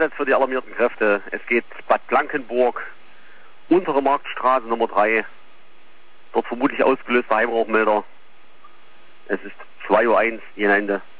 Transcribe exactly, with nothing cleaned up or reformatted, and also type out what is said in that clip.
Einsatz für die alarmierten Kräfte. Es geht Bad Blankenburg, untere Marktstraße Nummer drei. Dort vermutlich ausgelöster Heimrauchmelder. Es ist zwei Uhr eins, Jena Ende.